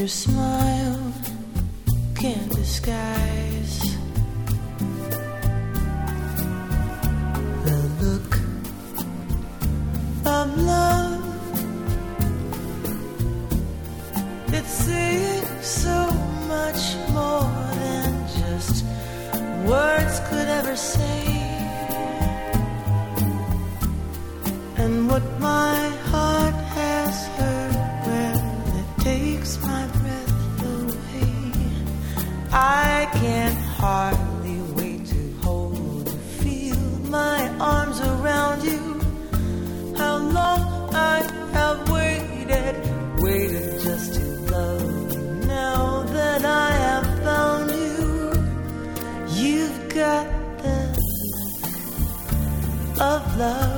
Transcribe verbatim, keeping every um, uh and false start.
your smile can't disguise the look of love. It says so much more than just words could ever say. And what my heart has heard, well, it takes my breath away. I can't hardly wait to hold you, feel my arms around you. How long I have waited, waited just to love you. Now that I have found you, you've got the look of love.